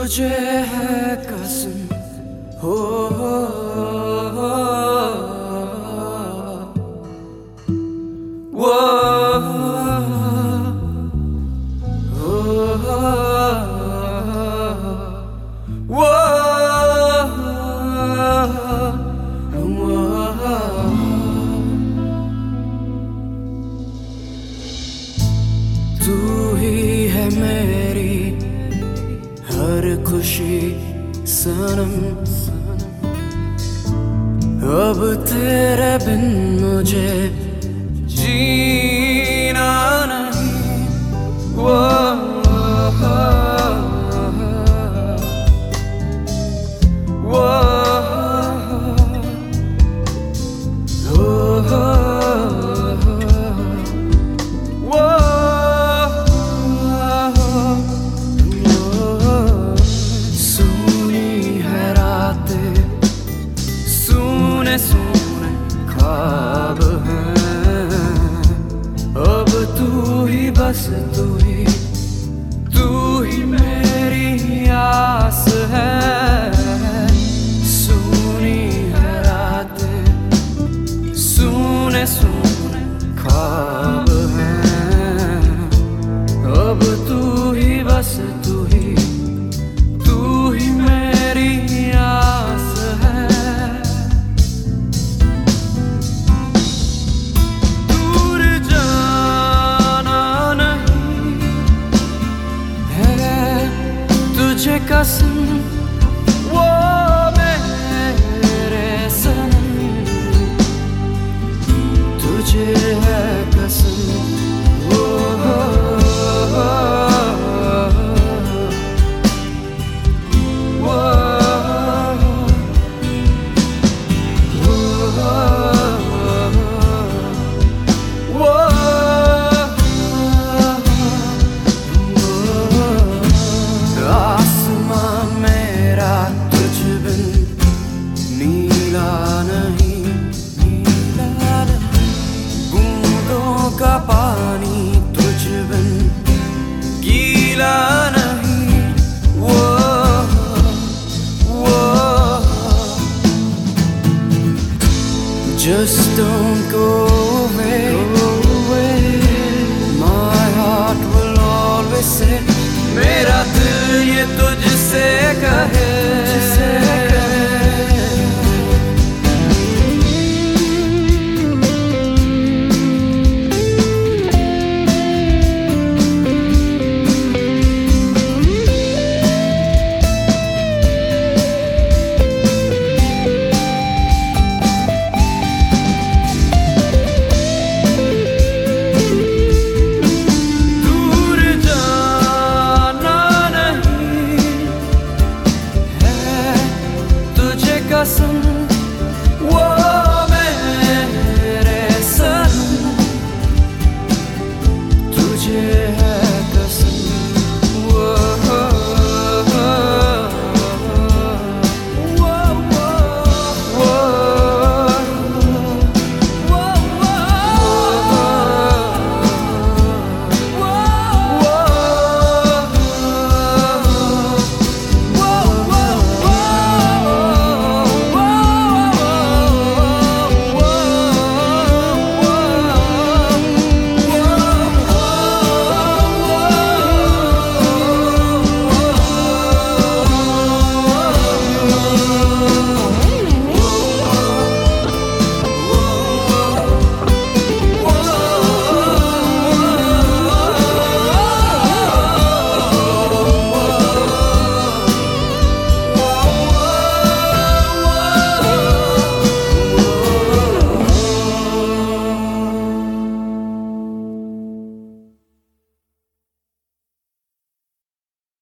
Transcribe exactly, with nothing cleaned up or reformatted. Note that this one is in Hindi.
तुझे है कसम हो, हो, हो, हो, तू ही है मेरी हर खुशी सनम, अब तेरे बिन मुझे जीना नहीं। वो वो सोने ख्वाब हैं, अब तू ही बस तू ही तू ही मेरी आस है। सुनी है रातें, सुने सुने ख्वाब हैं, अब तू ही बस तू ही तू ही मेरी आस है। तुझे कसम वो मेरे सनम, तुझे है कसम वो, हो, हो, वो, वो, का पानी तुझ बिन गीला नहीं। वो वो just don't go away, go away. My heart will always say, मेरा दिल ये तुझसे कहे।